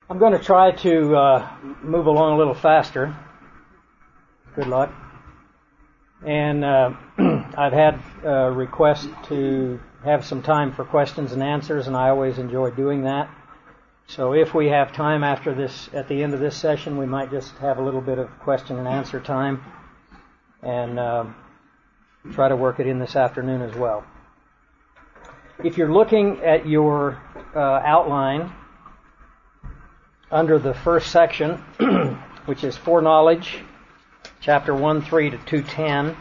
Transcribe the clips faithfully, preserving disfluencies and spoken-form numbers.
I'm going to try to uh, move along a little faster. Good luck. And uh, I've had a request to have some time for questions and answers, and I always enjoy doing that. So if we have time after this, at the end of this session, we might just have a little bit of question and answer time, and uh, try to work it in this afternoon as well. If you're looking at your uh, outline, under the first section, which is foreknowledge, chapter one three to two ten.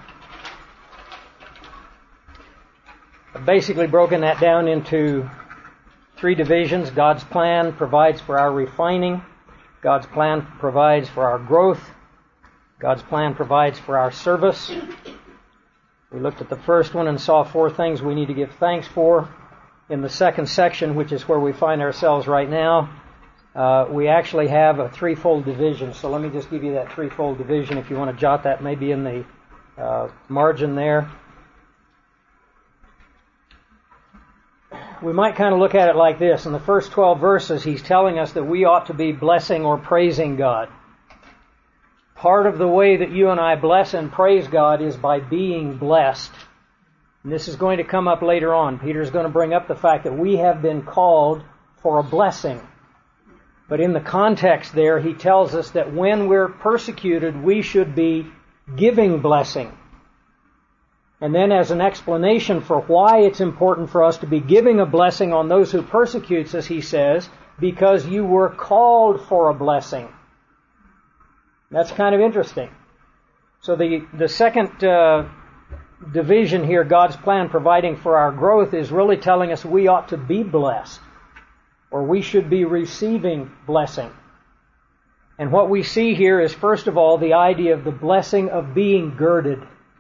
I've basically broken that down into three divisions. God's plan provides for our refining. God's plan provides for our growth. God's plan provides for our service. We looked at the first one and saw four things we need to give thanks for. In the second section, which is where we find ourselves right now, Uh, we actually have a threefold division. So let me just give you that threefold division if you want to jot that maybe in the uh, margin there. We might kind of look at it like this. In the first twelve verses, he's telling us that we ought to be blessing or praising God. Part of the way that you and I bless and praise God is by being blessed. And this is going to come up later on. Peter's going to bring up the fact that we have been called for a blessing. But in the context there, he tells us that when we're persecuted, we should be giving blessing. And then as an explanation for why it's important for us to be giving a blessing on those who persecute us, he says, because you were called for a blessing. That's kind of interesting. So the, the second uh, division here, God's plan providing for our growth, is really telling us we ought to be blessed, or we should be receiving blessing. And what we see here is, first of all, the idea of the blessing of being girded.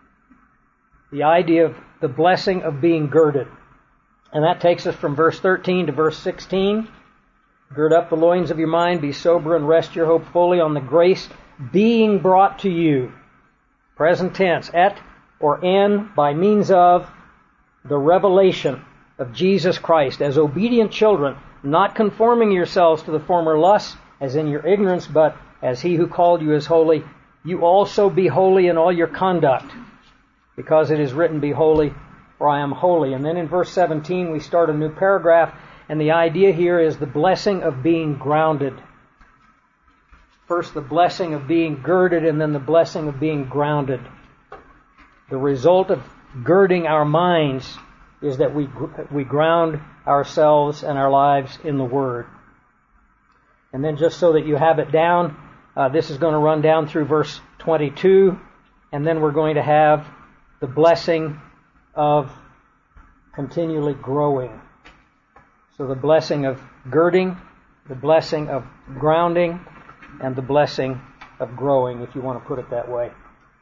The idea of the blessing of being girded. And that takes us from verse thirteen to verse sixteen. Gird up the loins of your mind, be sober, and rest your hope fully on the grace being brought to you. Present tense, at or in, by means of the revelation of Jesus Christ, as obedient children, not conforming yourselves to the former lusts, as in your ignorance, but as he who called you is holy, you also be holy in all your conduct, because it is written, be holy, for I am holy. And then in verse seventeen, we start a new paragraph, and the idea here is the blessing of being grounded. First, the blessing of being girded, and then the blessing of being grounded. The result of girding our minds is that we we ground ourselves and our lives in the Word. And then just so that you have it down, uh, this is going to run down through verse twenty-two, and then we're going to have the blessing of continually growing. So the blessing of girding, the blessing of grounding, and the blessing of growing, if you want to put it that way.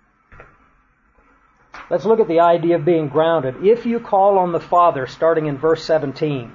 Let's look at the idea of being grounded. If you call on the Father, starting in verse seventeen,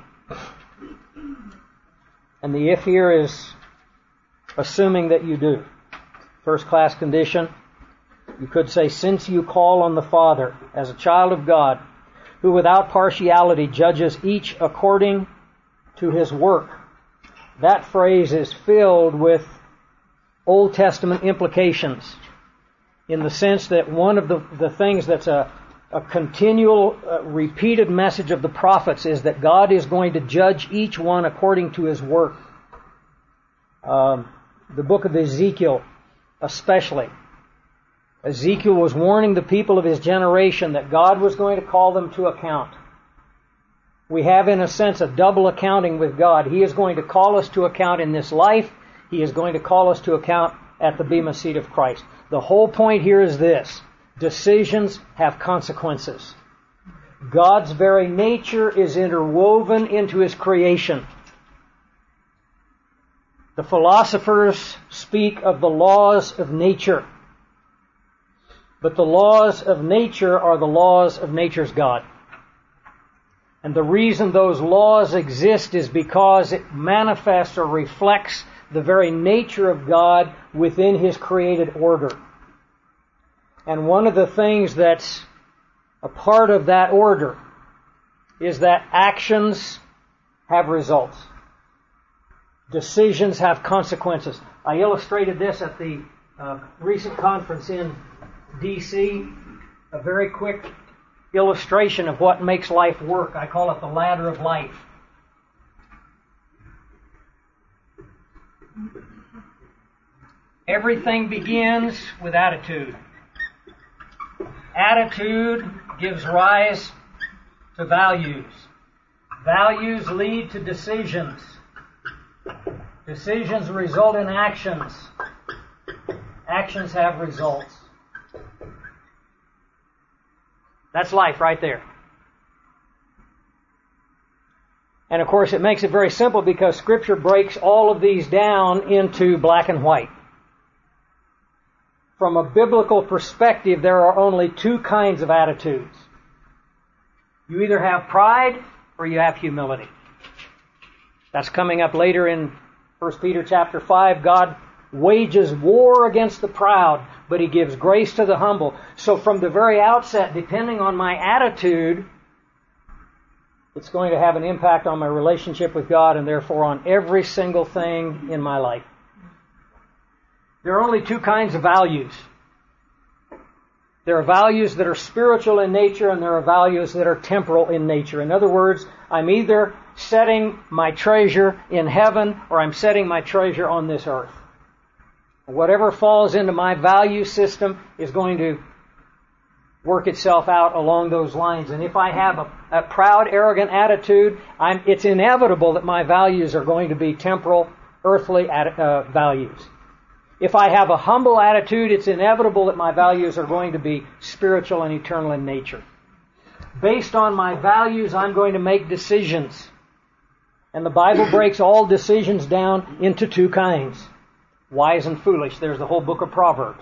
and the if here is assuming that you do. First class condition. You could say, since you call on the Father as a child of God, who without partiality judges each according to his work. That phrase is filled with Old Testament implications, in the sense that one of the, the things that's a, a continual, uh, repeated message of the prophets is that God is going to judge each one according to his work. Um, the book of Ezekiel, especially. Ezekiel was warning the people of his generation that God was going to call them to account. We have, in a sense, a double accounting with God. He is going to call us to account in this life. He is going to call us to account at the bema seat of Christ. The whole point here is this: decisions have consequences. God's very nature is interwoven into his creation. The philosophers speak of the laws of nature. But the laws of nature are the laws of nature's God. And the reason those laws exist is because it manifests or reflects the very nature of God within his created order. And one of the things that's a part of that order is that actions have results. Decisions have consequences. I illustrated this at the uh, recent conference in D C A very quick illustration of what makes life work. I call it the ladder of life. Everything begins with attitude. Attitude gives rise to values. Values lead to decisions. Decisions result in actions. Actions have results. That's life right there. And of course it makes it very simple because Scripture breaks all of these down into black and white. From a biblical perspective, there are only two kinds of attitudes. You either have pride or you have humility. That's coming up later in First Peter chapter five. God wages war against the proud, but He gives grace to the humble. So from the very outset, depending on my attitude, it's going to have an impact on my relationship with God and therefore on every single thing in my life. There are only two kinds of values. There are values that are spiritual in nature and there are values that are temporal in nature. In other words, I'm either setting my treasure in heaven or I'm setting my treasure on this earth. Whatever falls into my value system is going to work itself out along those lines. And if I have a, a proud, arrogant attitude, I'm, it's inevitable that my values are going to be temporal, earthly uh, values. If I have a humble attitude, it's inevitable that my values are going to be spiritual and eternal in nature. Based on my values, I'm going to make decisions. And the Bible breaks all decisions down into two kinds. Wise and foolish. There's the whole book of Proverbs.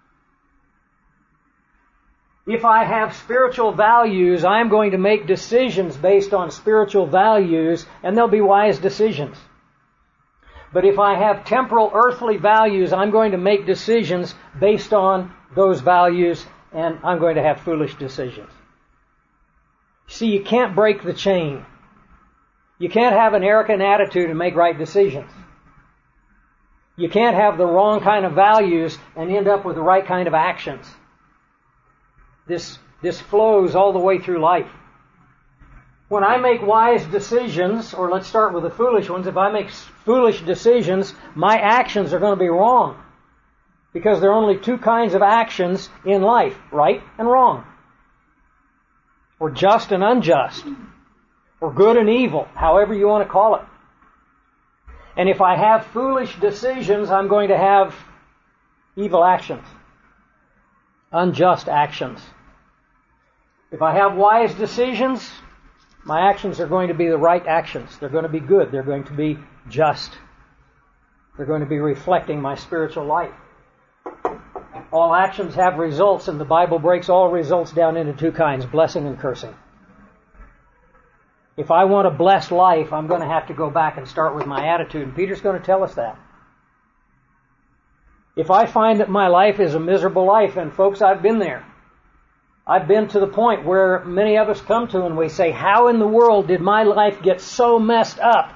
If I have spiritual values, I'm going to make decisions based on spiritual values, and they'll be wise decisions. But if I have temporal, earthly values, I'm going to make decisions based on those values, and I'm going to have foolish decisions. See, you can't break the chain. You can't have an arrogant attitude and make right decisions. You can't have the wrong kind of values and end up with the right kind of actions. This, this flows all the way through life. When I make wise decisions, or let's start with the foolish ones, if I make foolish decisions, my actions are going to be wrong. Because there are only two kinds of actions in life, right and wrong. Or just and unjust. Or good and evil, however you want to call it. And if I have foolish decisions, I'm going to have evil actions. Unjust actions. If I have wise decisions, my actions are going to be the right actions. They're going to be good. They're going to be just. They're going to be reflecting my spiritual life. All actions have results, and the Bible breaks all results down into two kinds, blessing and cursing. If I want a blessed life, I'm going to have to go back and start with my attitude, and Peter's going to tell us that. If I find that my life is a miserable life, and folks, I've been there. I've been to the point where many of us come to and we say, how in the world did my life get so messed up?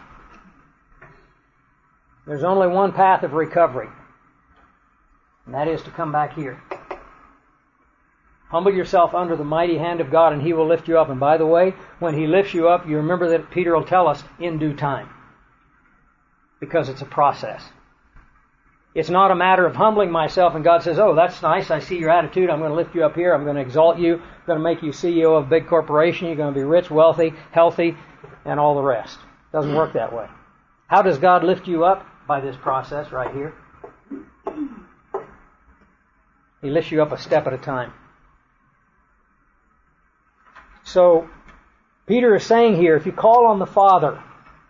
There's only one path of recovery, and that is to come back here. Humble yourself under the mighty hand of God and He will lift you up. And by the way, when He lifts you up, you remember that Peter will tell us, in due time. Because it's a process. It's not a matter of humbling myself and God says, oh, that's nice, I see your attitude, I'm going to lift you up here, I'm going to exalt you, I'm going to make you C E O of a big corporation, you're going to be rich, wealthy, healthy, and all the rest. It doesn't work that way. How does God lift you up? By this process right here. He lifts you up a step at a time. So, Peter is saying here, if you call on the Father,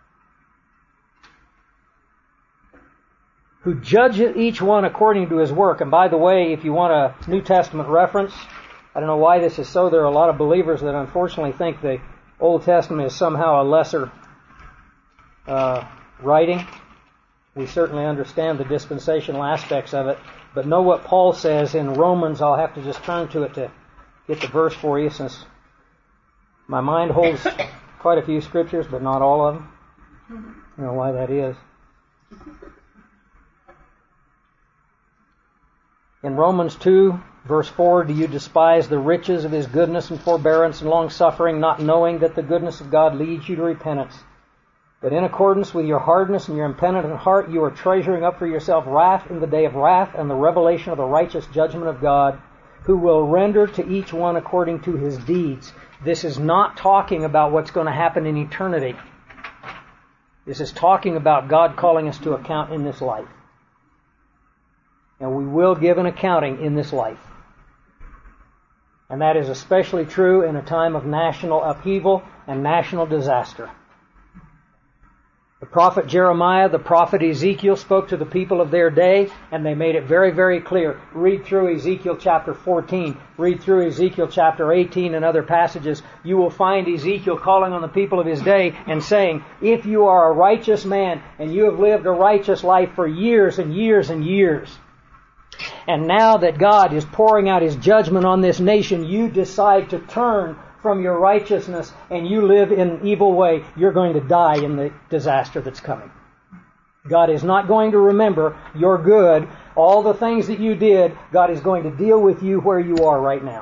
who judges each one according to his work. And by the way, if you want a New Testament reference, I don't know why this is so. There are a lot of believers that unfortunately think the Old Testament is somehow a lesser uh, writing. We certainly understand the dispensational aspects of it. But know what Paul says in Romans. I'll have to just turn to it to get the verse for you, since my mind holds quite a few scriptures, but not all of them. I don't know why that is. In Romans two, verse four, do you despise the riches of His goodness and forbearance and long-suffering, not knowing that the goodness of God leads you to repentance? But in accordance with your hardness and your impenitent heart, you are treasuring up for yourself wrath in the day of wrath and the revelation of the righteous judgment of God, who will render to each one according to his deeds. This is not talking about what's going to happen in eternity. This is talking about God calling us to account in this life. And we will give an accounting in this life. And that is especially true in a time of national upheaval and national disaster. The prophet Jeremiah, the prophet Ezekiel spoke to the people of their day, and they made it very, very clear. Read through Ezekiel chapter fourteen. Read through Ezekiel chapter eighteen and other passages. You will find Ezekiel calling on the people of his day and saying, if you are a righteous man and you have lived a righteous life for years and years and years, and now that God is pouring out His judgment on this nation, you decide to turn from your righteousness and you live in an evil way, you're going to die in the disaster that's coming. God is not going to remember your good, all the things that you did. God is going to deal with you where you are right now.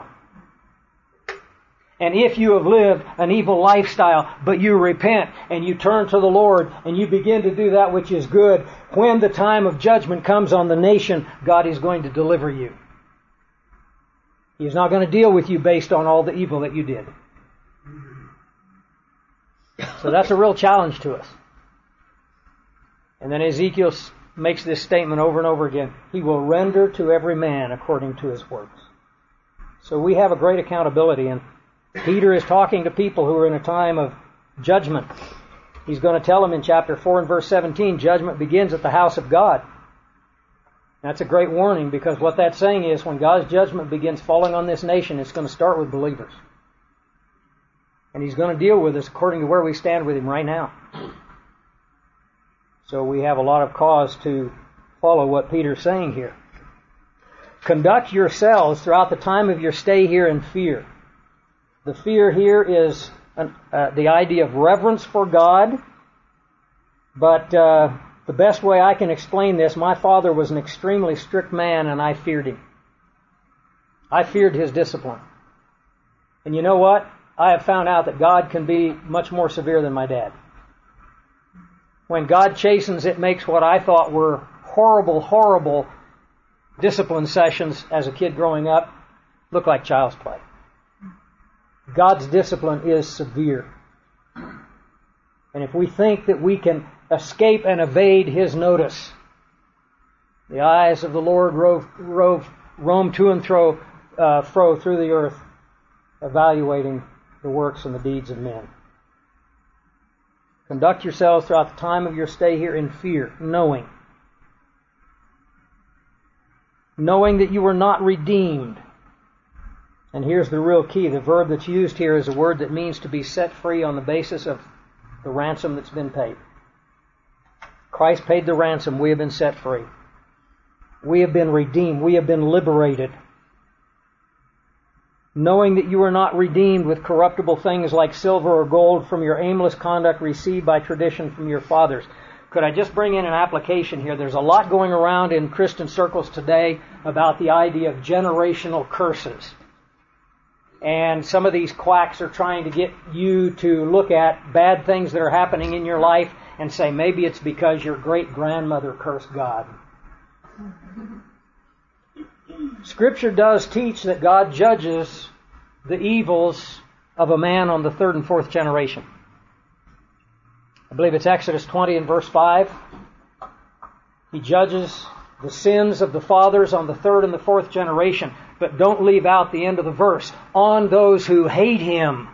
And if you have lived an evil lifestyle, but you repent and you turn to the Lord and you begin to do that which is good, when the time of judgment comes on the nation, God is going to deliver you. He's not going to deal with you based on all the evil that you did. So that's a real challenge to us. And then Ezekiel makes this statement over and over again. He will render to every man according to his works. So we have a great accountability, and Peter is talking to people who are in a time of judgment. He's going to tell them in chapter four and verse seventeen, judgment begins at the house of God. That's a great warning, because what that's saying is when God's judgment begins falling on this nation, it's going to start with believers. And He's going to deal with us according to where we stand with Him right now. So we have a lot of cause to follow what Peter's saying here. Conduct yourselves throughout the time of your stay here in fear. The fear here is an, uh, the idea of reverence for God, but uh, the best way I can explain this, my father was an extremely strict man and I feared him. I feared his discipline. And you know what? I have found out that God can be much more severe than my dad. When God chastens, it makes what I thought were horrible, horrible discipline sessions as a kid growing up look like child's play. God's discipline is severe. And if we think that we can escape and evade His notice, the eyes of the Lord rove, rove, roam to and fro, uh, fro through the earth, evaluating the works and the deeds of men. Conduct yourselves throughout the time of your stay here in fear, knowing. Knowing that you were not redeemed. And here's the real key. The verb that's used here is a word that means to be set free on the basis of the ransom that's been paid. Christ paid the ransom. We have been set free. We have been redeemed. We have been liberated. Knowing that you are not redeemed with corruptible things like silver or gold from your aimless conduct received by tradition from your fathers. Could I just bring in an application here? There's a lot going around in Christian circles today about the idea of generational curses. And some of these quacks are trying to get you to look at bad things that are happening in your life and say, maybe it's because your great-grandmother cursed God. Scripture does teach that God judges the evils of a man on the third and fourth generation. I believe it's Exodus twenty and verse five. He judges the sins of the fathers on the third and the fourth generation. But don't leave out the end of the verse. On those who hate him.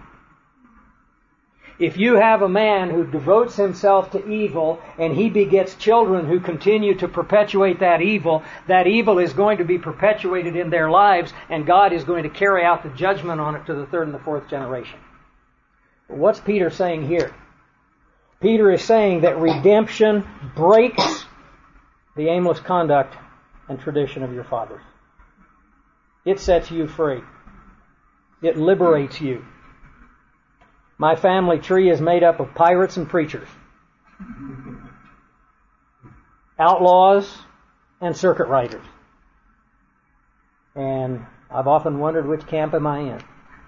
If you have a man who devotes himself to evil and he begets children who continue to perpetuate that evil, that evil is going to be perpetuated in their lives, and God is going to carry out the judgment on it to the third and the fourth generation. What's Peter saying here? Peter is saying that redemption breaks the aimless conduct and tradition of your fathers. It sets you free. It liberates you. My family tree is made up of pirates and preachers. outlaws, and circuit riders. And I've often wondered, which camp am I in?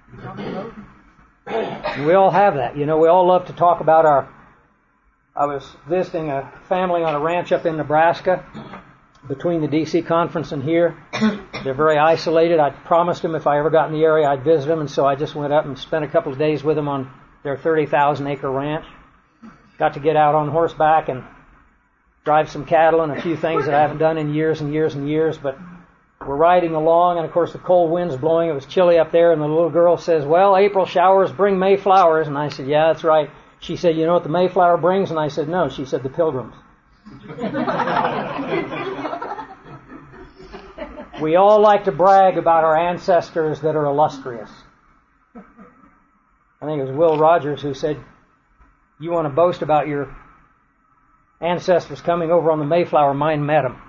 We all have that. You know, we all love to talk about our... I was visiting a family on a ranch up in Nebraska between the D C conference and here. They're very isolated. I promised them if I ever got in the area I'd visit them, and so I just went up and spent a couple of days with them on their thirty thousand acre ranch. Got to get out on horseback and drive some cattle and a few things that I haven't done in years and years and years, but we're riding along, and of course the cold wind's blowing. It was chilly up there, and the little girl says, "Well, April showers bring May flowers." And I said, "Yeah, that's right." She said, "You know what the Mayflower brings?" And I said, "No." She said, "The Pilgrims." We all like to brag about our ancestors that are illustrious. I think it was Will Rogers who said, "You want to boast about your ancestors coming over on the Mayflower, mine met them."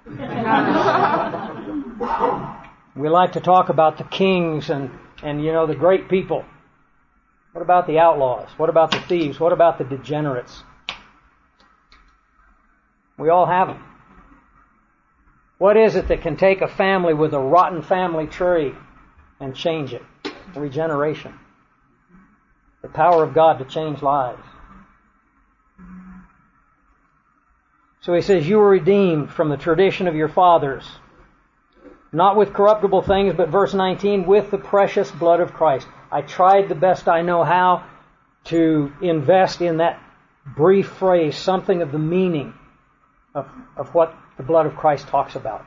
We like to talk about the kings and, and, you know, the great people. What about the outlaws? What about the thieves? What about the degenerates? We all have them. What is it that can take a family with a rotten family tree and change it? Regeneration. The power of God to change lives. So he says, "You were redeemed from the tradition of your fathers, not with corruptible things," but verse nineteen, "with the precious blood of Christ." I tried the best I know how to invest in that brief phrase something of the meaning of, of what the blood of Christ talks about.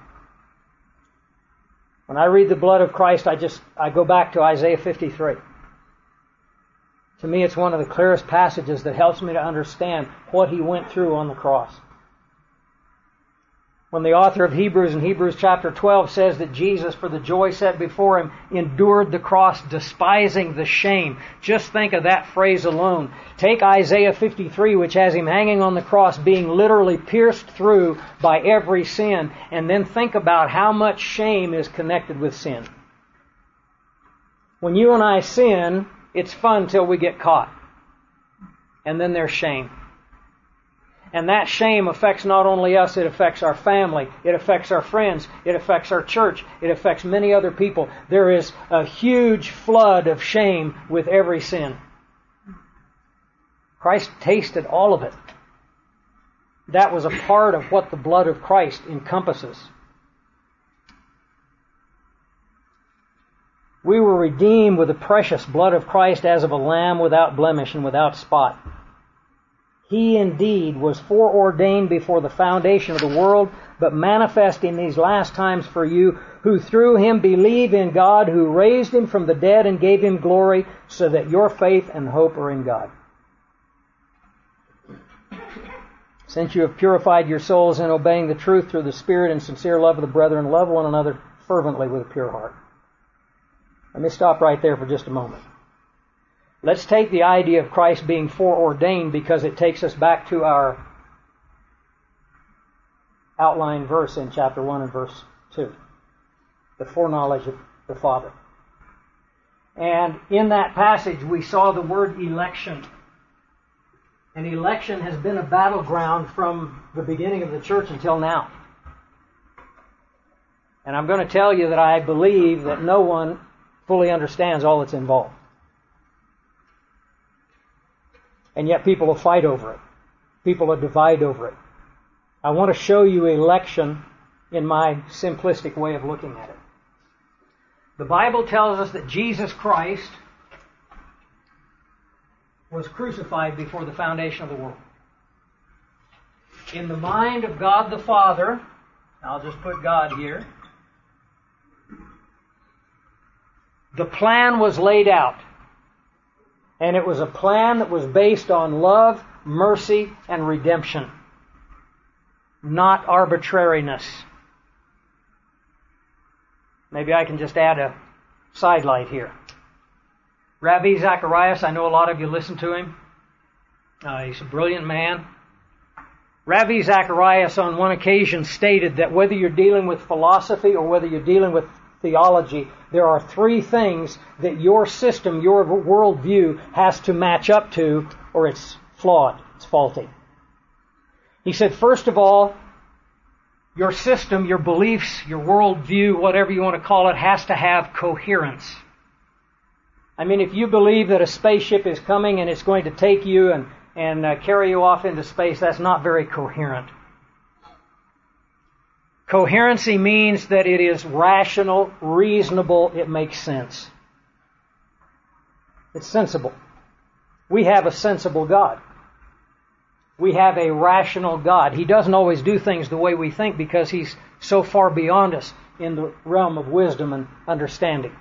When I read the blood of Christ, I just I go back to Isaiah fifty-three. To me, it's one of the clearest passages that helps me to understand what he went through on the cross. When the author of Hebrews in Hebrews chapter twelve says that Jesus, for the joy set before him, endured the cross, despising the shame. Just think of that phrase alone. Take Isaiah fifty-three, which has him hanging on the cross, being literally pierced through by every sin, and then think about how much shame is connected with sin. When you and I sin, it's fun till we get caught. And then there's shame. And that shame affects not only us, it affects our family, it affects our friends, it affects our church, it affects many other people. There is a huge flood of shame with every sin. Christ tasted all of it. That was a part of what the blood of Christ encompasses. We were redeemed with the precious blood of Christ as of a lamb without blemish and without spot. He indeed was foreordained before the foundation of the world, but manifest in these last times for you, who through him believe in God, who raised him from the dead and gave him glory, so that your faith and hope are in God. Since you have purified your souls in obeying the truth through the Spirit and sincere love of the brethren, love one another fervently with a pure heart. Let me stop right there for just a moment. Let's take the idea of Christ being foreordained, because it takes us back to our outline verse in chapter one and verse two. The foreknowledge of the Father. And in that passage we saw the word election. And election has been a battleground from the beginning of the church until now. And I'm going to tell you that I believe that no one fully understands all that's involved. And yet people will fight over it. People will divide over it. I want to show you election in my simplistic way of looking at it. The Bible tells us that Jesus Christ was crucified before the foundation of the world. In the mind of God the Father, I'll just put God here, the plan was laid out. And it was a plan that was based on love, mercy, and redemption, not arbitrariness. Maybe I can just add a sidelight here. Ravi Zacharias, I know a lot of you listen to him. Uh, he's a brilliant man. Ravi Zacharias on one occasion stated that whether you're dealing with philosophy or whether you're dealing with theology, there are three things that your system, your worldview has to match up to, or it's flawed, it's faulty. He said, first of all, Your system, your beliefs, your worldview, whatever you want to call it, has to have coherence. I mean, if you believe that a spaceship is coming and it's going to take you and, and uh, carry you off into space, that's not very coherent. Coherency means that it is rational, reasonable, it makes sense. It's sensible. We have a sensible God. We have a rational God. He doesn't always do things the way we think because He's so far beyond us in the realm of wisdom and understanding.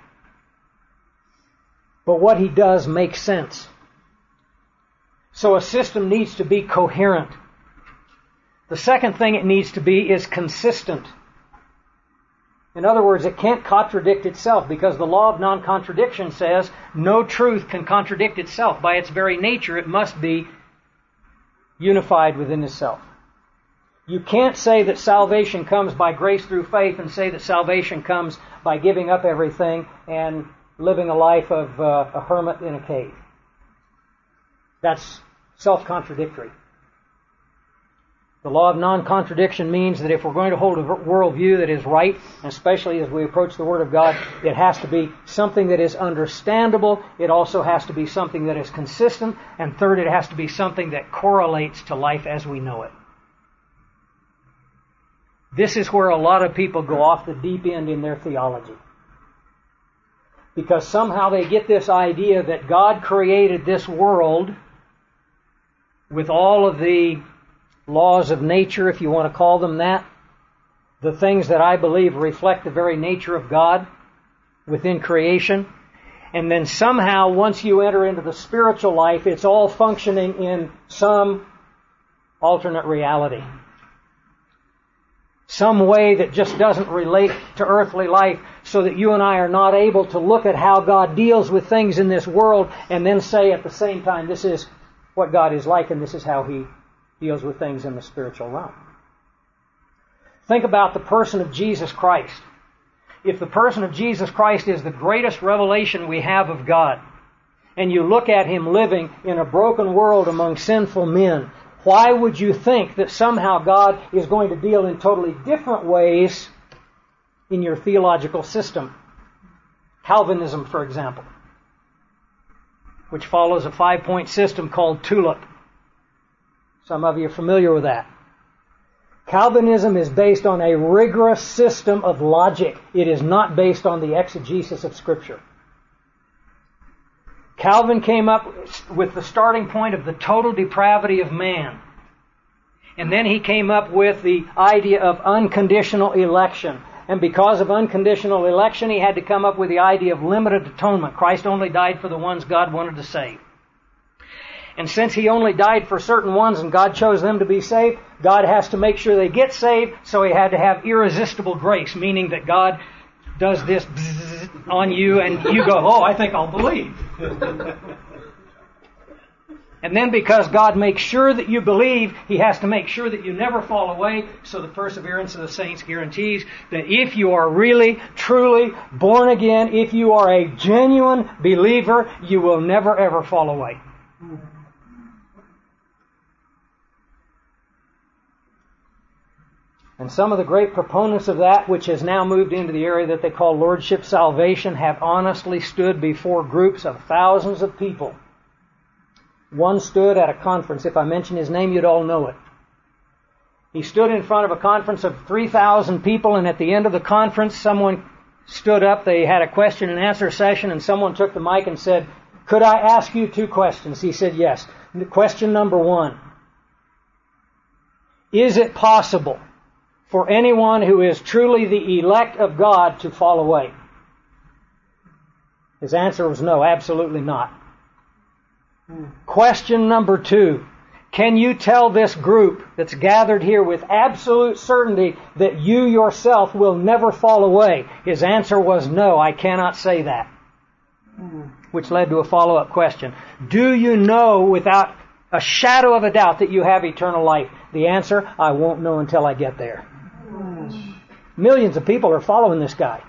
But what He does makes sense. So a system needs to be coherent. The second thing it needs to be is consistent. In other words, it can't contradict itself because the law of non-contradiction says no truth can contradict itself. By its very nature, it must be unified within itself. You can't say that salvation comes by grace through faith and say that salvation comes by giving up everything and living a life of uh, a hermit in a cave. That's self-contradictory. The law of non-contradiction means that if we're going to hold a worldview that is right, especially as we approach the Word of God, it has to be something that is understandable. It also has to be something that is consistent. And third, it has to be something that correlates to life as we know it. This is where a lot of people go off the deep end in their theology. Because somehow they get this idea that God created this world with all of the laws of nature, if you want to call them that, the things that I believe reflect the very nature of God within creation. And then somehow, once you enter into the spiritual life, it's all functioning in some alternate reality. Some way that just doesn't relate to earthly life, so that you and I are not able to look at how God deals with things in this world and then say at the same time, this is what God is like and this is how He deals with things in the spiritual realm. Think about the person of Jesus Christ. If the person of Jesus Christ is the greatest revelation we have of God, and you look at Him living in a broken world among sinful men, why would you think that somehow God is going to deal in totally different ways in your theological system? Calvinism, for example, which follows a five-point system called TULIP. Some of you are familiar with that. Calvinism is based on a rigorous system of logic. It is not based on the exegesis of Scripture. Calvin came up with the starting point of the total depravity of man. And then he came up with the idea of unconditional election. And because of unconditional election, he had to come up with the idea of limited atonement. Christ only died for the ones God wanted to save. And since He only died for certain ones and God chose them to be saved, God has to make sure they get saved, so He had to have irresistible grace, meaning that God does this on you and you go, oh, I think I'll believe. And then because God makes sure that you believe, He has to make sure that you never fall away, so the perseverance of the saints guarantees that if you are really, truly born again, if you are a genuine believer, you will never ever fall away. And some of the great proponents of that, which has now moved into the area that they call Lordship Salvation, have honestly stood before groups of thousands of people. One stood at a conference. If I mention his name, you'd all know it. He stood in front of a conference of three thousand people, and at the end of the conference, someone stood up. They had a question and answer session, and someone took the mic and said, "Could I ask you two questions?" He said, "Yes." Question number one. Is it possible for anyone who is truly the elect of God to fall away? His answer was no, absolutely not. Hmm. Question number two. Can you tell this group that's gathered here with absolute certainty that you yourself will never fall away? His answer was no, I cannot say that. Hmm. Which led to a follow-up question. Do you know without a shadow of a doubt that you have eternal life? The answer, I won't know until I get there. Hmm. Millions of people are following this guy.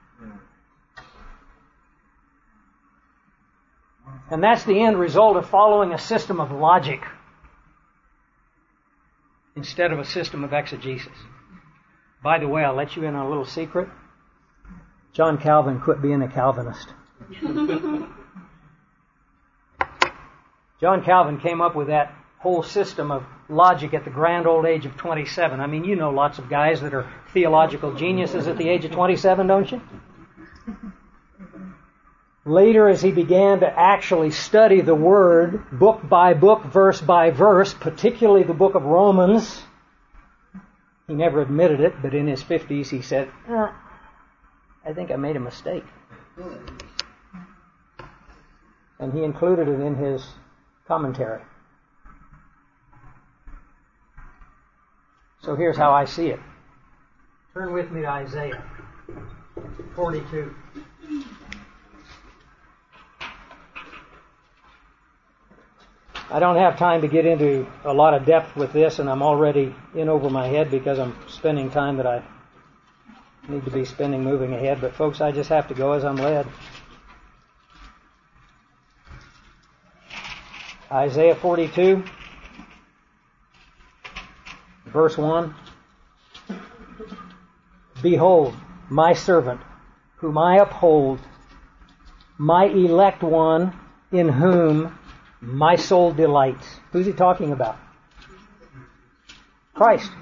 And that's the end result of following a system of logic instead of a system of exegesis. By the way, I'll let you in on a little secret. John Calvin quit being a Calvinist. John Calvin came up with that whole system of logic at the grand old age of twenty-seven. I mean, you know lots of guys that are theological geniuses at the age of twenty-seven, don't you? Later, as he began to actually study the Word, book by book, verse by verse, particularly the book of Romans, he never admitted it, but in his fifties he said, eh, I think I made a mistake. And he included it in his commentary. So here's how I see it. Turn with me to Isaiah forty-two. I don't have time to get into a lot of depth with this, and I'm already in over my head because I'm spending time that I need to be spending moving ahead. But folks, I just have to go as I'm led. Isaiah forty-two, verse one. Behold, my servant, whom I uphold, my elect one, in whom my soul delights. Who's he talking about? Christ.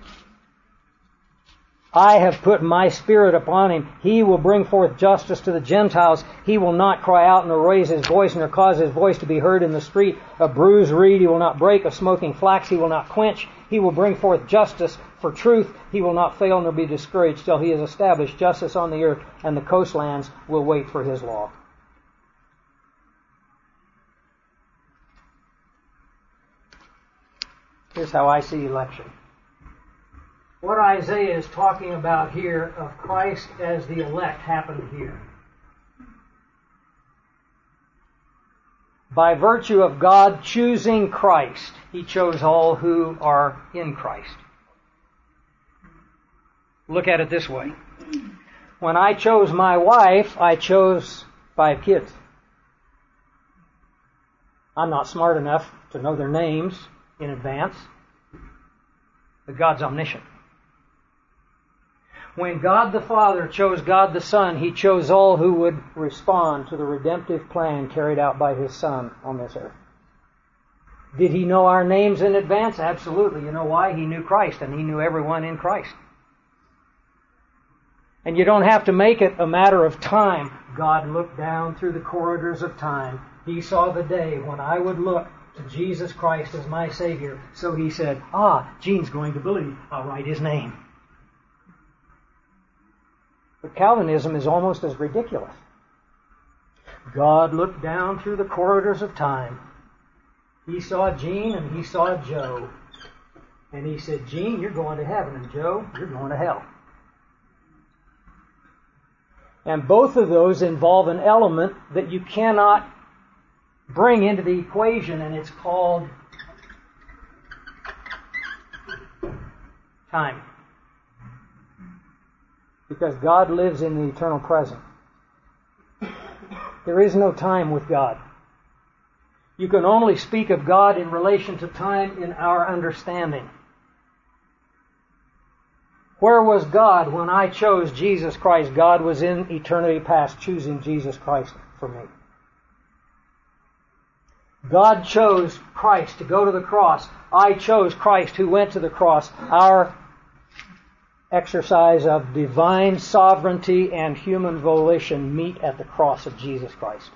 I have put my spirit upon him. He will bring forth justice to the Gentiles. He will not cry out nor raise his voice nor cause his voice to be heard in the street. A bruised reed he will not break. A smoking flax he will not quench. He will bring forth justice for truth. He will not fail nor be discouraged till he has established justice on the earth, and the coastlands will wait for his law. Here's how I see election. What Isaiah is talking about here of Christ as the elect happened here. By virtue of God choosing Christ, He chose all who are in Christ. Look at it this way. When I chose my wife, I chose five kids. I'm not smart enough to know their names in advance, but God's omniscient. When God the Father chose God the Son, He chose all who would respond to the redemptive plan carried out by His Son on this earth. Did He know our names in advance? Absolutely. You know why? He knew Christ, and He knew everyone in Christ. And you don't have to make it a matter of time. God looked down through the corridors of time. He saw the day when I would look to Jesus Christ as my Savior. So He said, ah, Gene's going to believe. I'll write his name. But Calvinism is almost as ridiculous. God looked down through the corridors of time. He saw Gene and He saw Joe. And He said, Gene, you're going to heaven, and Joe, you're going to hell. And both of those involve an element that you cannot bring into the equation, and it's called time. Because God lives in the eternal present. There is no time with God. You can only speak of God in relation to time in our understanding. Where was God when I chose Jesus Christ? God was in eternity past choosing Jesus Christ for me. God chose Christ to go to the cross. I chose Christ who went to the cross. Our exercise of divine sovereignty and human volition meet at the cross of Jesus Christ.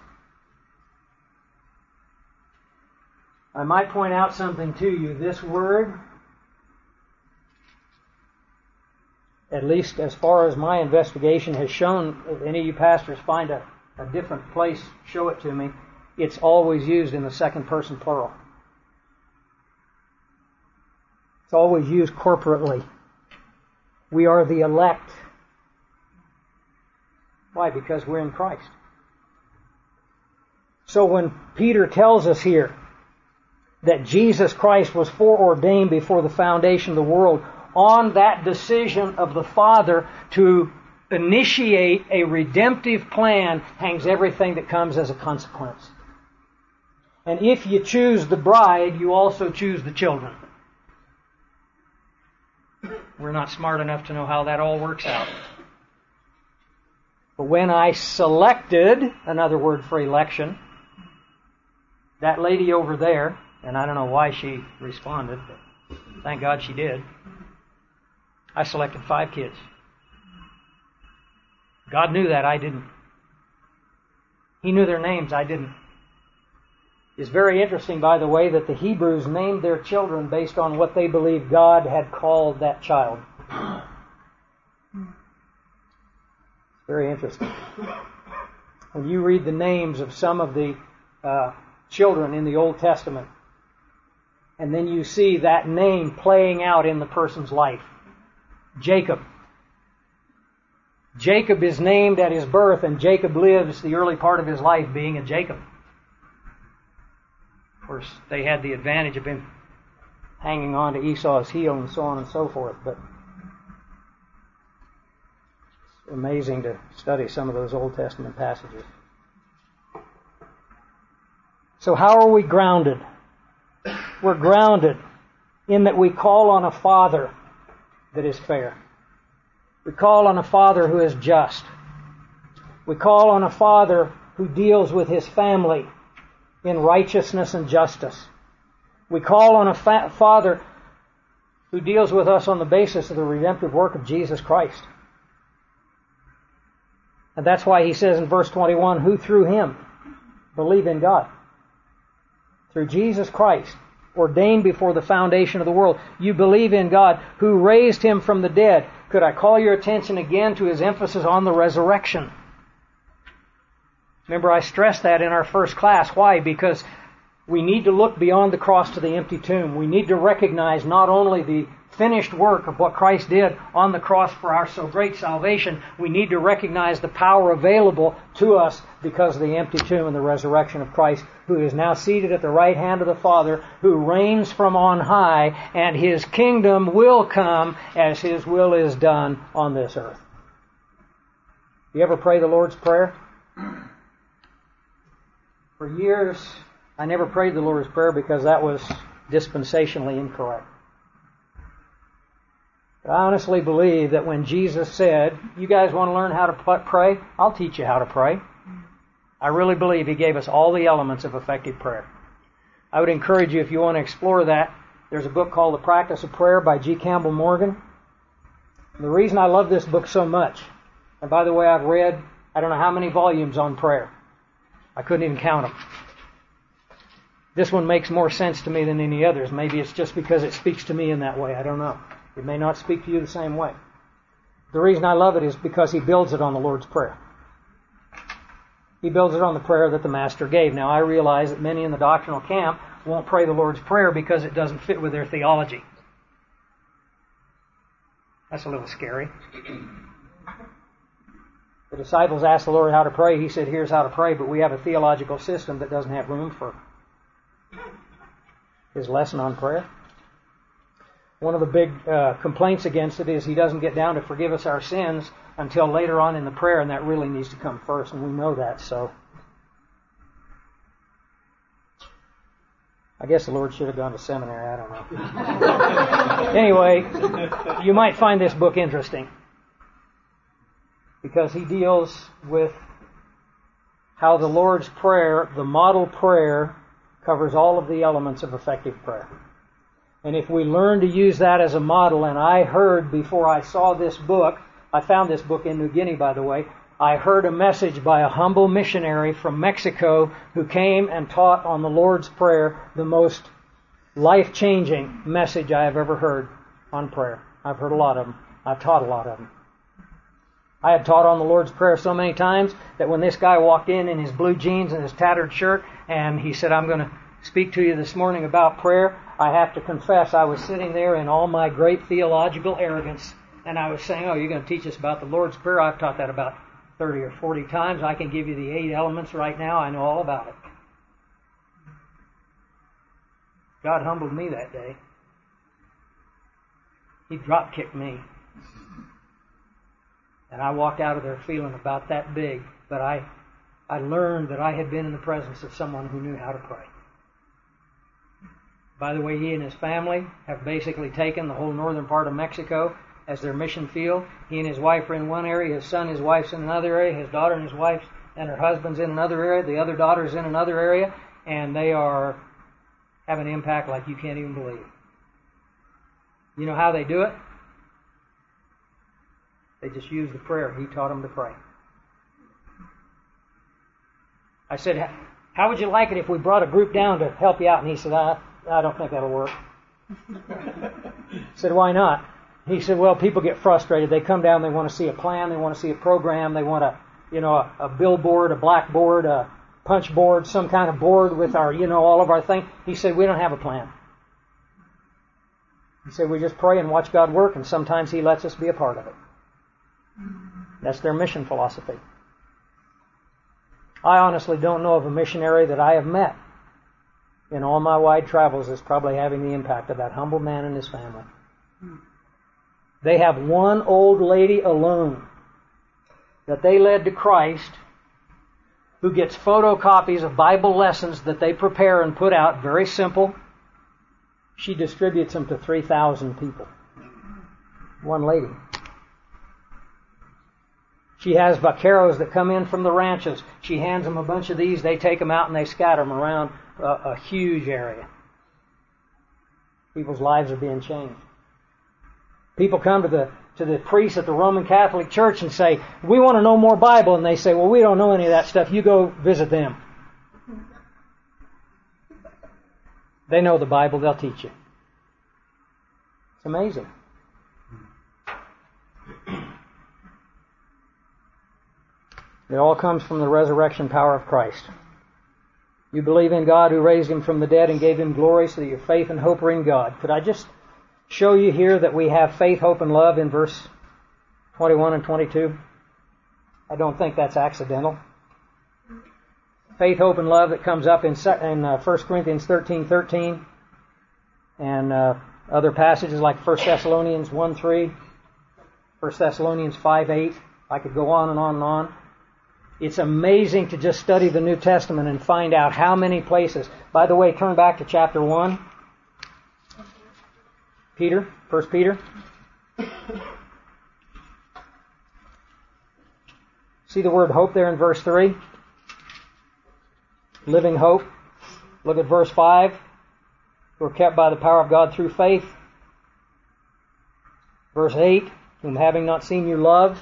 I might point out something to you. This word, at least as far as my investigation has shown, if any of you pastors find a, a different place, show it to me. It's always used in the second person plural. It's always used corporately. We are the elect. Why? Because we're in Christ. So when Peter tells us here that Jesus Christ was foreordained before the foundation of the world, on that decision of the Father to initiate a redemptive plan hangs everything that comes as a consequence. And if you choose the bride, you also choose the children. We're not smart enough to know how that all works out. But when I selected, another word for election, that lady over there, and I don't know why she responded, but thank God she did, I selected five kids. God knew that, I didn't. He knew their names, I didn't. It's very interesting, by the way, that the Hebrews named their children based on what they believed God had called that child. Very interesting. When you read the names of some of the uh, children in the Old Testament, and then you see that name playing out in the person's life. Jacob. Jacob is named at his birth, and Jacob lives the early part of his life being a Jacob. Of course, they had the advantage of him hanging on to Esau's heel and so on and so forth, but it's amazing to study some of those Old Testament passages. So how are we grounded? We're grounded in that we call on a Father that is fair. We call on a Father who is just. We call on a Father who deals with His family in righteousness and justice. We call on a fa- Father who deals with us on the basis of the redemptive work of Jesus Christ. And that's why He says in verse twenty-one, who through Him believe in God. Through Jesus Christ, ordained before the foundation of the world. You believe in God who raised Him from the dead. Could I call your attention again to His emphasis on the resurrection? Remember, I stressed that in our first class. Why? Because we need to look beyond the cross to the empty tomb. We need to recognize not only the finished work of what Christ did on the cross for our so great salvation, we need to recognize the power available to us because of the empty tomb and the resurrection of Christ, who is now seated at the right hand of the Father, who reigns from on high, and His kingdom will come as His will is done on this earth. You ever pray the Lord's Prayer? For years, I never prayed the Lord's Prayer because that was dispensationally incorrect. But I honestly believe that when Jesus said, you guys want to learn how to pray? I'll teach you how to pray. I really believe He gave us all the elements of effective prayer. I would encourage you, if you want to explore that, there's a book called The Practice of Prayer by G. Campbell Morgan. And the reason I love this book so much, and by the way, I've read, I don't know how many volumes on prayer. I couldn't even count them. This one makes more sense to me than any others. Maybe it's just because it speaks to me in that way. I don't know. It may not speak to you the same way. The reason I love it is because he builds it on the Lord's Prayer. He builds it on the prayer that the Master gave. Now, I realize that many in the doctrinal camp won't pray the Lord's Prayer because it doesn't fit with their theology. That's a little scary. The disciples asked the Lord how to pray. He said, here's how to pray, but we have a theological system that doesn't have room for His lesson on prayer. One of the big uh, complaints against it is He doesn't get down to forgive us our sins until later on in the prayer, and that really needs to come first, and we know that, so I guess the Lord should have gone to seminary, I don't know. Anyway, you might find this book interesting because he deals with how the Lord's Prayer, the model prayer, covers all of the elements of effective prayer. And if we learn to use that as a model, and I heard before I saw this book, I found this book in New Guinea, by the way, I heard a message by a humble missionary from Mexico who came and taught on the Lord's Prayer, the most life-changing message I have ever heard on prayer. I've heard a lot of them. I've taught a lot of them. I had taught on the Lord's Prayer so many times that when this guy walked in in his blue jeans and his tattered shirt, and he said, I'm going to speak to you this morning about prayer, I have to confess I was sitting there in all my great theological arrogance, and I was saying, oh, you're going to teach us about the Lord's Prayer? I've taught that about thirty or forty times. I can give you the eight elements right now. I know all about it. God humbled me that day. He drop-kicked me. And I walked out of there feeling about that big, but I, I learned that I had been in the presence of someone who knew how to pray. By the way, he and his family have basically taken the whole northern part of Mexico as their mission field. He and his wife are in one area, his son and his wife's in another area, his daughter and his wife and her husband's in another area, the other daughter's in another area, and they are having an impact like you can't even believe. You know how they do it? They just use the prayer he taught them to pray. I said, how would you like it if we brought a group down to help you out? And he said, I, I don't think that'll work. I said, why not? He said, well, people get frustrated. They come down, they want to see a plan, they want to see a program, they want a, you know, a, a billboard, a blackboard, a punch board, some kind of board with our, you know, all of our things. He said, we don't have a plan. He said, we just pray and watch God work, and sometimes He lets us be a part of it. That's their mission philosophy. I honestly don't know of a missionary that I have met in all my wide travels that's probably having the impact of that humble man and his family. They have one old lady alone that they led to Christ, who gets photocopies of Bible lessons that they prepare and put out, very simple. She distributes them to three thousand people. One lady. She has vaqueros that come in from the ranches. She hands them a bunch of these. They take them out and they scatter them around a, a huge area. People's lives are being changed. People come to the to the priest at the Roman Catholic Church and say, we want to know more Bible. And they say, well, we don't know any of that stuff. You go visit them. They know the Bible. They'll teach you. It's amazing. It all comes from the resurrection power of Christ. You believe in God who raised Him from the dead and gave Him glory, so that your faith and hope are in God. Could I just show you here that we have faith, hope, and love in verse twenty-one and twenty-two? I don't think that's accidental. Faith, hope, and love that comes up in in uh, First Corinthians thirteen thirteen and uh, other passages like First Thessalonians one three, First Thessalonians five eight. I could go on and on and on. It's amazing to just study the New Testament and find out how many places. By the way, turn back to chapter one. Peter, First Peter. See the word hope there in verse three? Living hope. Look at verse five. Who are kept by the power of God through faith. Verse eight. Whom having not seen you love.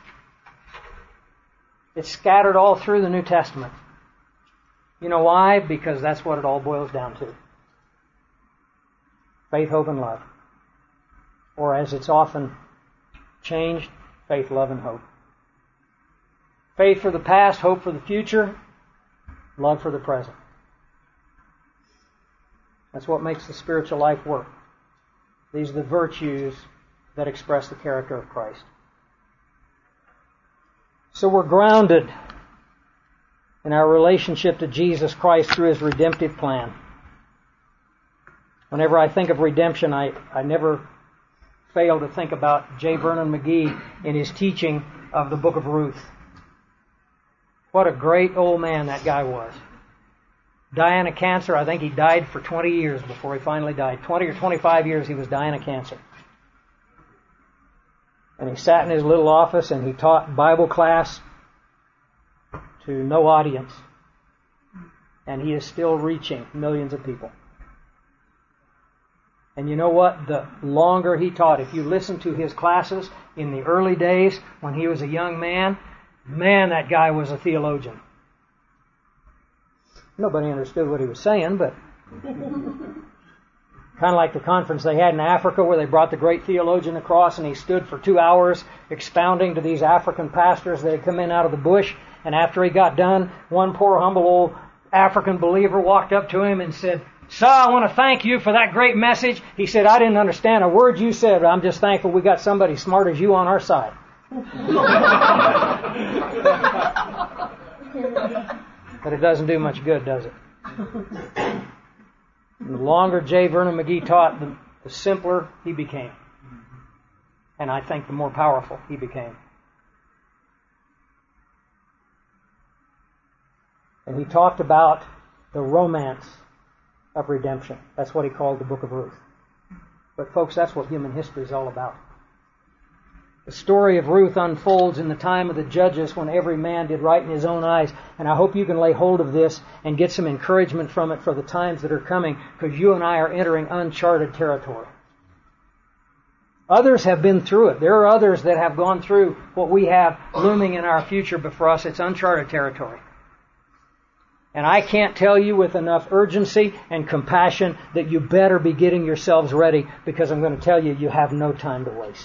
It's scattered all through the New Testament. You know why? Because that's what it all boils down to. Faith, hope, and love. Or as it's often changed, faith, love, and hope. Faith for the past, hope for the future, love for the present. That's what makes the spiritual life work. These are the virtues that express the character of Christ. So we're grounded in our relationship to Jesus Christ through His redemptive plan. Whenever I think of redemption, I, I never fail to think about J. Vernon McGee in his teaching of the book of Ruth. What a great old man that guy was. Dying of cancer, I think he died for twenty years before he finally died. twenty or twenty-five years he was dying of cancer. And he sat in his little office and he taught Bible class to no audience. And he is still reaching millions of people. And you know what? The longer he taught, if you listen to his classes in the early days when he was a young man, man, that guy was a theologian. Nobody understood what he was saying, but kind of like the conference they had in Africa where they brought the great theologian across and he stood for two hours expounding to these African pastors that had come in out of the bush. And after he got done, one poor humble old African believer walked up to him and said, "Sir, I want to thank you for that great message." He said, "I didn't understand a word you said, but I'm just thankful we got somebody smart as you on our side." But it doesn't do much good, does it? And the longer J. Vernon McGee taught, the, the simpler he became. And I think the more powerful he became. And he talked about the romance of redemption. That's what he called the book of Ruth. But folks, that's what human history is all about. The story of Ruth unfolds in the time of the judges when every man did right in his own eyes. And I hope you can lay hold of this and get some encouragement from it for the times that are coming, because you and I are entering uncharted territory. Others have been through it. There are others that have gone through what we have looming in our future, but for us it's uncharted territory. And I can't tell you with enough urgency and compassion that you better be getting yourselves ready, because I'm going to tell you, you have no time to waste.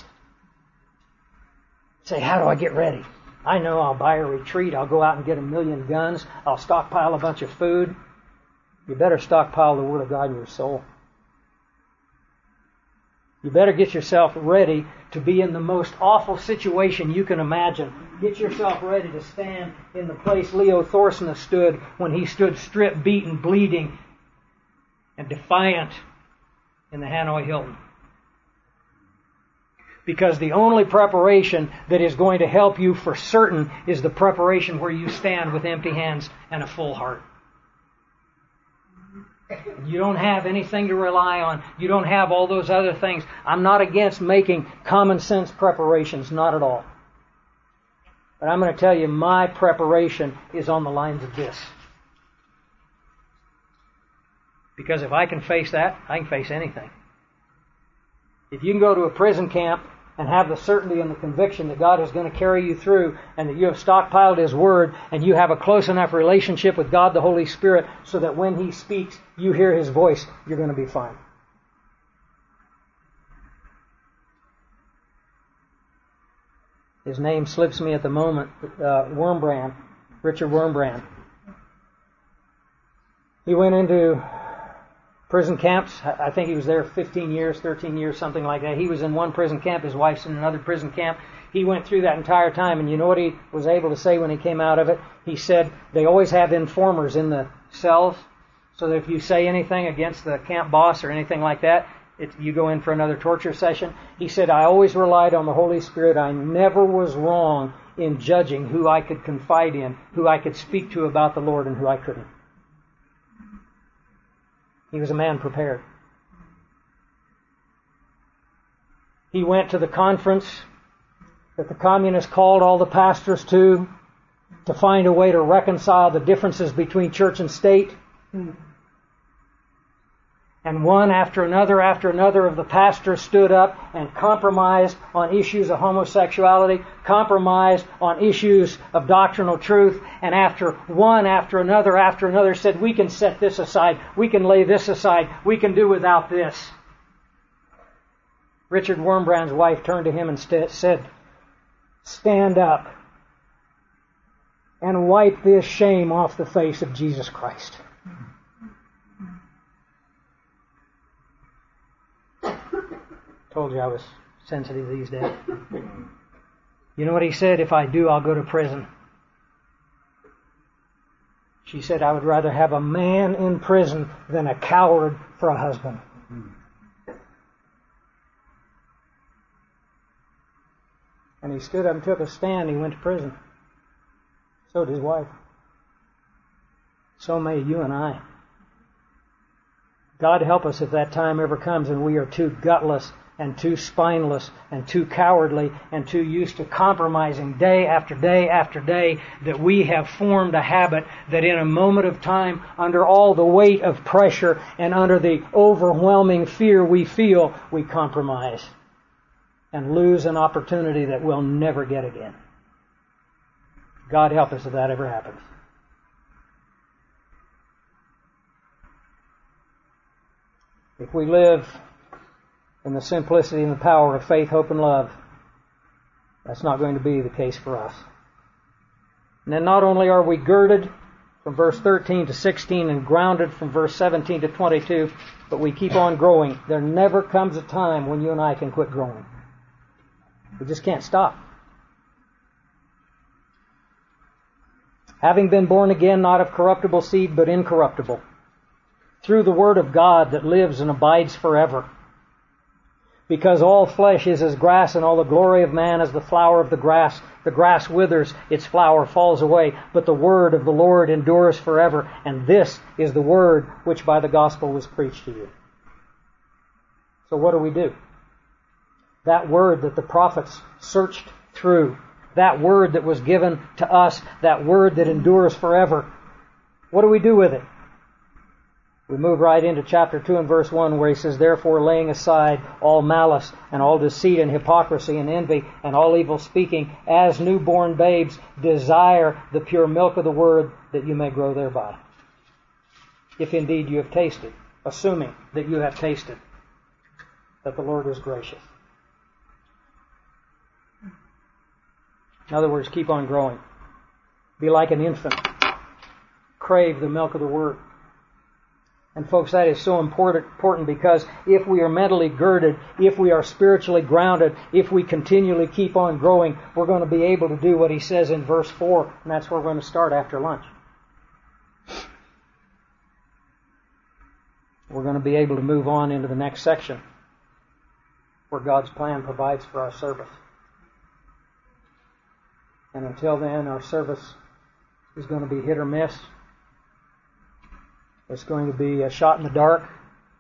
Say, how do I get ready? I know I'll buy a retreat. I'll go out and get a million guns. I'll stockpile a bunch of food. You better stockpile the Word of God in your soul. You better get yourself ready to be in the most awful situation you can imagine. Get yourself ready to stand in the place Leo Thorsen stood when he stood stripped, beaten, bleeding, and defiant in the Hanoi Hilton. Because the only preparation that is going to help you for certain is the preparation where you stand with empty hands and a full heart. You don't have anything to rely on. You don't have all those other things. I'm not against making common sense preparations, not at all. But I'm going to tell you, my preparation is on the lines of this. Because if I can face that, I can face anything. If you can go to a prison camp and have the certainty and the conviction that God is going to carry you through, and that you have stockpiled His Word, and you have a close enough relationship with God the Holy Spirit so that when He speaks, you hear His voice, you're going to be fine. His name slips me at the moment, uh, Wurmbrand, Richard Wurmbrand. He went into prison camps. I think he was there fifteen years, thirteen years, something like that. He was in one prison camp. His wife's in another prison camp. He went through that entire time, and you know what he was able to say when he came out of it? He said they always have informers in the cells, so that if you say anything against the camp boss or anything like that, it, you go in for another torture session. He said, I always relied on the Holy Spirit. I never was wrong in judging who I could confide in, who I could speak to about the Lord, and who I couldn't. He was a man prepared. He went to the conference that the communists called all the pastors to, to find a way to reconcile the differences between church and state. And one after another after another of the pastors stood up and compromised on issues of homosexuality, compromised on issues of doctrinal truth, and after one after another after another said, we can set this aside, we can lay this aside, we can do without this. Richard Wurmbrand's wife turned to him and st- said, stand up and wipe this shame off the face of Jesus Christ. Told you I was sensitive these days. You know what he said? If I do, I'll go to prison. She said, I would rather have a man in prison than a coward for a husband. And he stood up and took a stand. He went to prison. So did his wife. So may you and I. God help us if that time ever comes and we are too gutless and too spineless and too cowardly and too used to compromising day after day after day that we have formed a habit that in a moment of time, under all the weight of pressure and under the overwhelming fear we feel, we compromise and lose an opportunity that we'll never get again. God help us if that ever happens. If we live in the simplicity and the power of faith, hope, and love, that's not going to be the case for us. And then not only are we girded from verse thirteen to sixteen and grounded from verse seventeen to twenty-two, but we keep on growing. There never comes a time when you and I can quit growing. We just can't stop. Having been born again, not of corruptible seed, but incorruptible, through the Word of God that lives and abides forever. Because all flesh is as grass, and all the glory of man as the flower of the grass. The grass withers, its flower falls away, but the word of the Lord endures forever. And this is the word which by the gospel was preached to you. So what do we do? That word that the prophets searched through. That word that was given to us. That word that endures forever. What do we do with it? We move right into chapter two and verse one where he says, "Therefore laying aside all malice and all deceit and hypocrisy and envy and all evil speaking, as newborn babes desire the pure milk of the word, that you may grow thereby. If indeed you have tasted," assuming that you have tasted that the Lord is gracious. In other words, keep on growing. Be like an infant. Crave the milk of the word. And folks, that is so important, important because if we are mentally girded, if we are spiritually grounded, if we continually keep on growing, we're going to be able to do what he says in verse four, and that's where we're going to start after lunch. We're going to be able to move on into the next section where God's plan provides for our service. And until then, our service is going to be hit or miss. It's going to be a shot in the dark.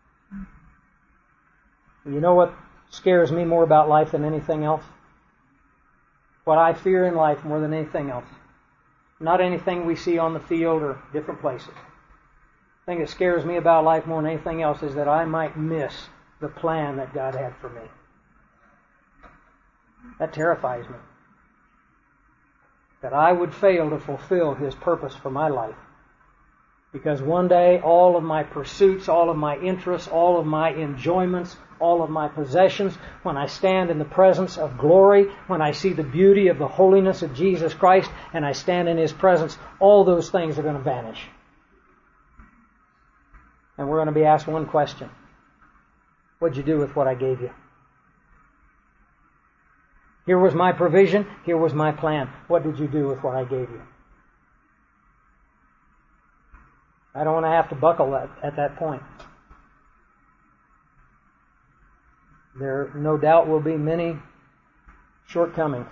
You know what scares me more about life than anything else? What I fear in life more than anything else. Not anything we see on the field or different places. The thing that scares me about life more than anything else is that I might miss the plan that God had for me. That terrifies me. That I would fail to fulfill His purpose for my life. Because one day, all of my pursuits, all of my interests, all of my enjoyments, all of my possessions, when I stand in the presence of glory, when I see the beauty of the holiness of Jesus Christ, and I stand in His presence, all those things are going to vanish. And we're going to be asked one question. What'd you do with what I gave you? Here was my provision. Here was my plan. What did you do with what I gave you? I don't want to have to buckle at, at that point. There no doubt will be many shortcomings.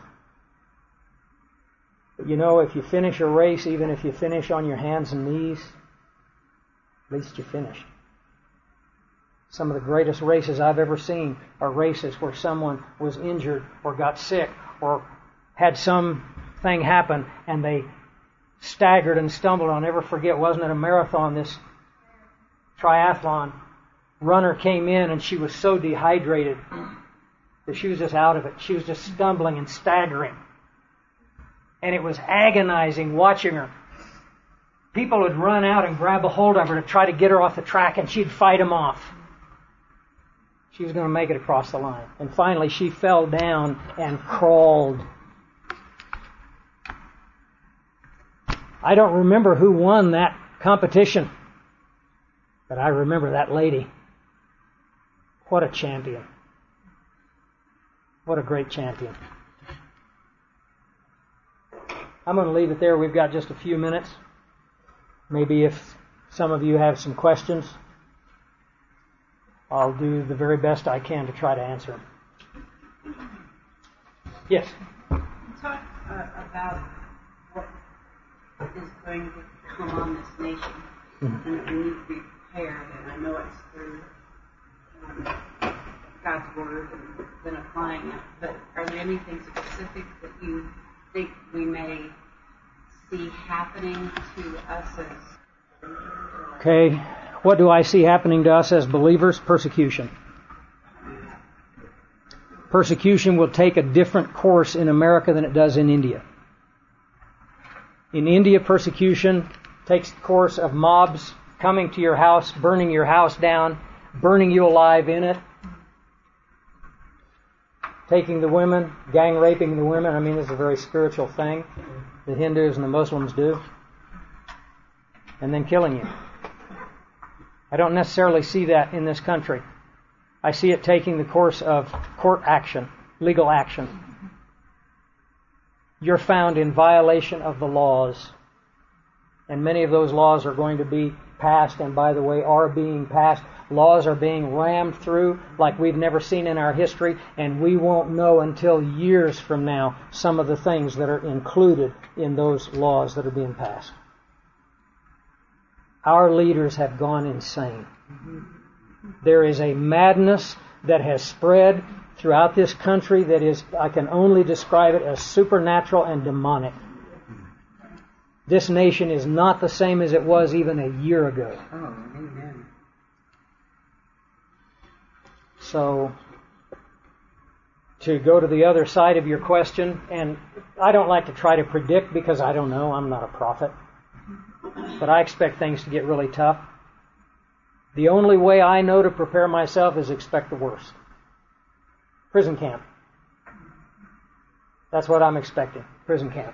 But you know, if you finish a race, even if you finish on your hands and knees, at least you finished. Some of the greatest races I've ever seen are races where someone was injured or got sick or had something happen and they staggered and stumbled. I'll never forget, wasn't it a marathon, this triathlon runner came in and she was so dehydrated that she was just out of it. She was just stumbling and staggering. And it was agonizing watching her. People would run out and grab a hold of her to try to get her off the track, and she'd fight them off. She was going to make it across the line. And finally she fell down and crawled. I don't remember who won that competition, but I remember that lady. What a champion. What a great champion. I'm going to leave it there. We've got just a few minutes. Maybe if some of you have some questions, I'll do the very best I can to try to answer them. Yes? Talk uh, about what is going to come on this nation, mm-hmm. and that we need to be prepared. And I know it's through um, God's Word and then applying it. But are there anything specific that you think we may see happening to us as? Okay, what do I see happening to us as believers? Persecution. Persecution will take a different course in America than it does in India. In India, persecution takes the course of mobs coming to your house, burning your house down, burning you alive in it, taking the women, gang raping the women. I mean, this is a very spiritual thing the Hindus and the Muslims do, and then killing you. I don't necessarily see that in this country. I see it taking the course of court action, legal action. You're found in violation of the laws. And many of those laws are going to be passed, and by the way, are being passed. Laws are being rammed through like we've never seen in our history, and we won't know until years from now some of the things that are included in those laws that are being passed. Our leaders have gone insane. There is a madness that has spread throughout this country that is, I can only describe it as supernatural and demonic. This nation is not the same as it was even a year ago. Oh, amen. So, to go to the other side of your question, and I don't like to try to predict because I don't know, I'm not a prophet, but I expect things to get really tough. The only way I know to prepare myself is expect the worst. Prison camp. That's what I'm expecting. Prison camp.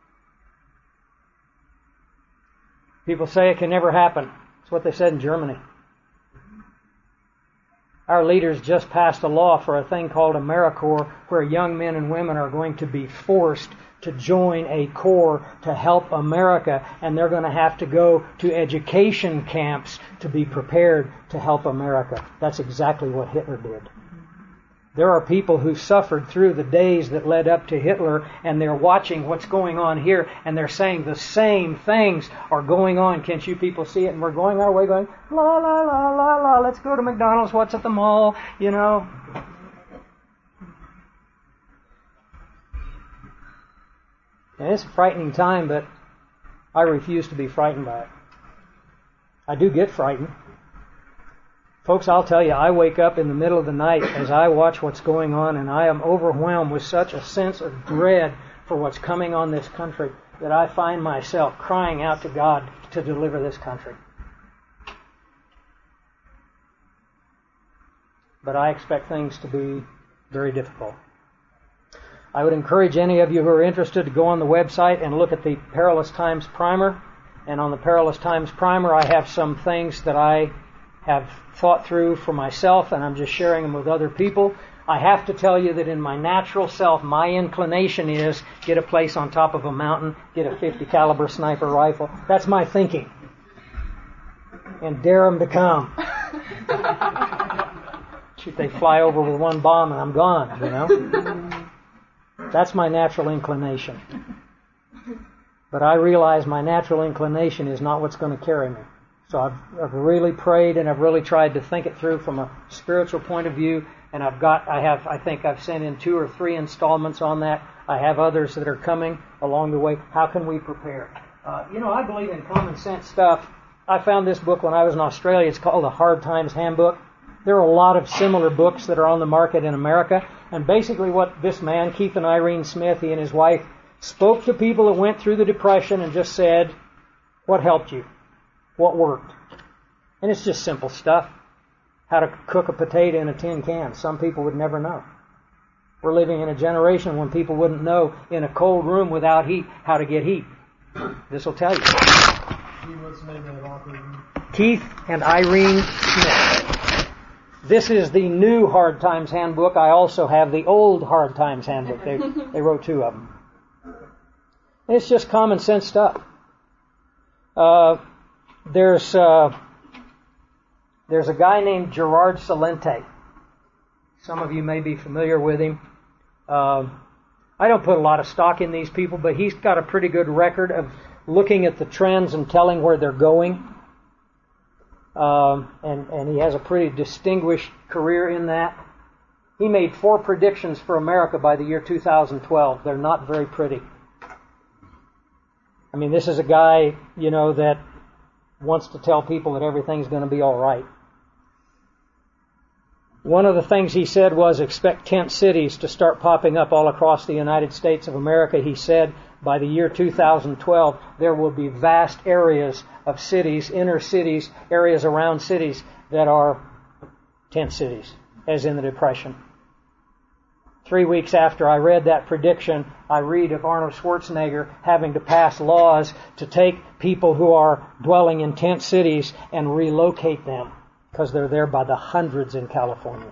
People say it can never happen. That's what they said in Germany. Our leaders just passed a law for a thing called AmeriCorps, where young men and women are going to be forced to join a corps to help America, and they're going to have to go to education camps to be prepared to help America. That's exactly what Hitler did. There are people who suffered through the days that led up to Hitler, and they're watching what's going on here, and they're saying the same things are going on. Can't you people see it? And we're going our way, going, la, la, la, la, la, let's go to McDonald's, what's at the mall, you know. And it's a frightening time, but I refuse to be frightened by it. I do get frightened. Folks, I'll tell you, I wake up in the middle of the night as I watch what's going on, and I am overwhelmed with such a sense of dread for what's coming on this country that I find myself crying out to God to deliver this country. But I expect things to be very difficult. I would encourage any of you who are interested to go on the website and look at the Perilous Times Primer. And on the Perilous Times Primer, I have some things that I have thought through for myself, and I'm just sharing them with other people. I have to tell you that in my natural self, my inclination is get a place on top of a mountain, get a fifty caliber sniper rifle. That's my thinking. And dare them to come. Shoot, they fly over with one bomb and I'm gone, you know. That's my natural inclination. But I realize my natural inclination is not what's going to carry me. So I've, I've really prayed, and I've really tried to think it through from a spiritual point of view. And I've got, I have, I think I've sent in two or three installments on that. I have others that are coming along the way. How can we prepare? Uh, you know, I believe in common sense stuff. I found this book when I was in Australia. It's called the Hard Times Handbook. There are a lot of similar books that are on the market in America. And basically what this man, Keith and Irene Smith, he and his wife, spoke to people that went through the Depression and just said, what helped you? What worked? And it's just simple stuff. How to cook a potato in a tin can. Some people would never know. We're living in a generation when people wouldn't know in a cold room without heat how to get heat. This will tell you. Keith and Irene Smith. This is the new Hard Times Handbook. I also have the old Hard Times Handbook. They, they wrote two of them. It's just common sense stuff. Uh, There's uh, there's a guy named Gerard Celente. Some of you may be familiar with him. Uh, I don't put a lot of stock in these people, but he's got a pretty good record of looking at the trends and telling where they're going. Um, and, and he has a pretty distinguished career in that. He made four predictions for America by the year two thousand twelve. They're not very pretty. I mean, this is a guy, you know, that wants to tell people that everything's going to be all right. One of the things he said was expect tent cities to start popping up all across the United States of America. He said by the year two thousand twelve, there will be vast areas of cities, inner cities, areas around cities that are tent cities, as in the Depression. Three weeks after I read that prediction, I read of Arnold Schwarzenegger having to pass laws to take people who are dwelling in tent cities and relocate them because they're there by the hundreds in California.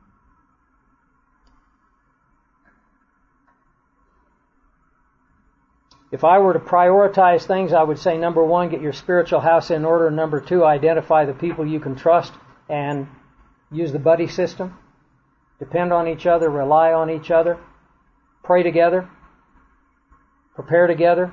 If I were to prioritize things, I would say, number one, get your spiritual house in order. Number two, identify the people you can trust and use the buddy system. Depend on each other, rely on each other, pray together, prepare together,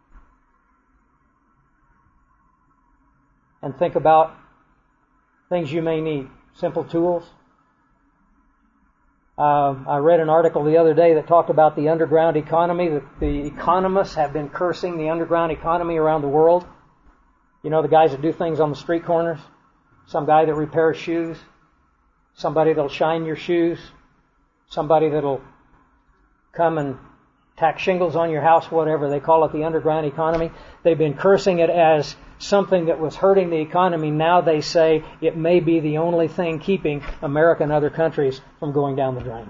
and think about things you may need. Simple tools. Uh, I read an article the other day that talked about the underground economy. The, the economists have been cursing the underground economy around the world. You know, the guys that do things on the street corners. Some guy that repairs shoes. Somebody that'll shine your shoes. Somebody that'll come and tack shingles on your house, whatever. They call it the underground economy. They've been cursing it as something that was hurting the economy. Now they say it may be the only thing keeping America and other countries from going down the drain.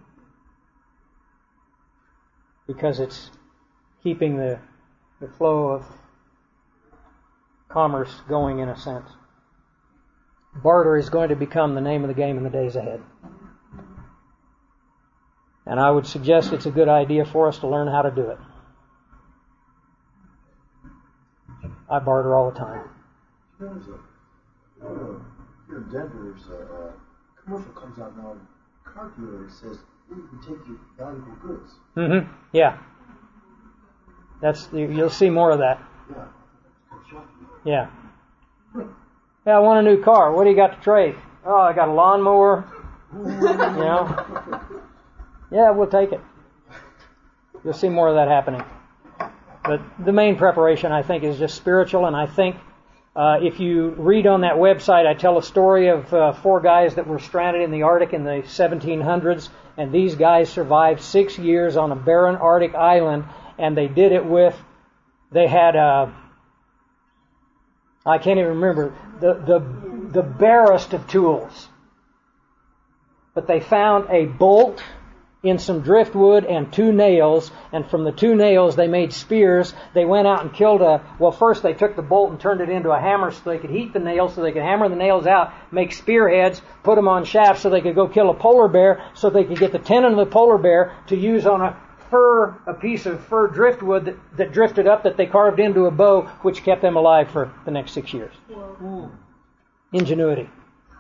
Because it's keeping the, the flow of commerce going in a sense. Barter is going to become the name of the game in the days ahead. And I would suggest it's a good idea for us to learn how to do it. I barter all the time. There's a, uh, here in Denver, there's a, a commercial comes out now. A car dealer says, "We can take your valuable goods." Mm-hmm. Yeah. That's you'll see more of that. Yeah. Yeah. Yeah, I want a new car. What do you got to trade? Oh, I got a lawnmower. You know. Yeah, we'll take it. You'll see more of that happening. But the main preparation, I think, is just spiritual. And I think uh, if you read on that website, I tell a story of uh, four guys that were stranded in the Arctic in the seventeen hundreds. And these guys survived six years on a barren Arctic island. And they did it with, they had, uh, I can't even remember, the, the, the barest of tools. But they found a bolt in some driftwood and two nails, and from the two nails they made spears. They went out and killed a, well first they took the bolt and turned it into a hammer so they could heat the nails, so they could hammer the nails out, make spearheads, put them on shafts so they could go kill a polar bear, so they could get the tendon of the polar bear to use on a fur, a piece of fur driftwood that, that drifted up that they carved into a bow, which kept them alive for the next six years. Whoa. Ingenuity.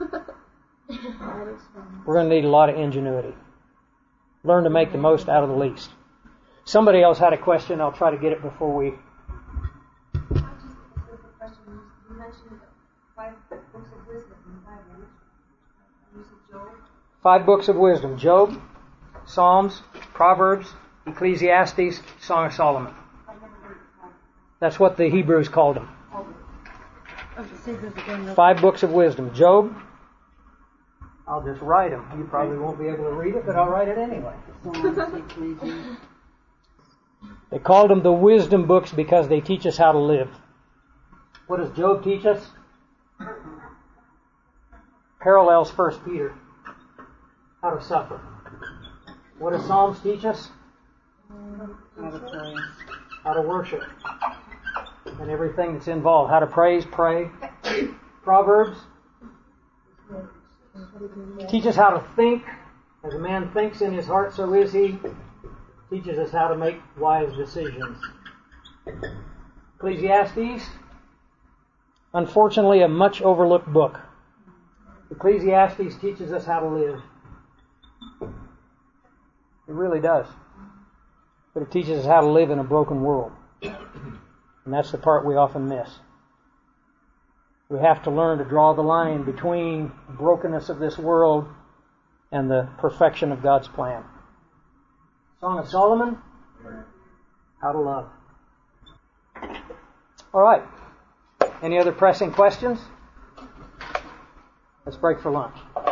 We're going to need a lot of ingenuity. Learn to make the most out of the least. Somebody else had a question. I'll try to get it before we... I just have a question. You mentioned five books of wisdom in the Bible. You said Job. Five books of wisdom. Job, Psalms, Proverbs, Ecclesiastes, Song of Solomon. I've never heard of five. That's what the Hebrews called them. Okay, say this again. Five books of wisdom. Job. I'll just write them. You probably won't be able to read it, but I'll write it anyway. They called them the wisdom books because they teach us how to live. What does Job teach us? Parallels First Peter. How to suffer. What does Psalms teach us? How to pray. How to worship. And everything that's involved. How to praise, pray. Proverbs teaches how to think. As a man thinks in his heart, so is he. Teaches us how to make wise decisions. Ecclesiastes, unfortunately, a much overlooked book. Ecclesiastes teaches us how to live. It really does. But it teaches us how to live in a broken world. And that's the part we often miss. We have to learn to draw the line between the brokenness of this world and the perfection of God's plan. Song of Solomon, how to love. All right. Any other pressing questions? Let's break for lunch.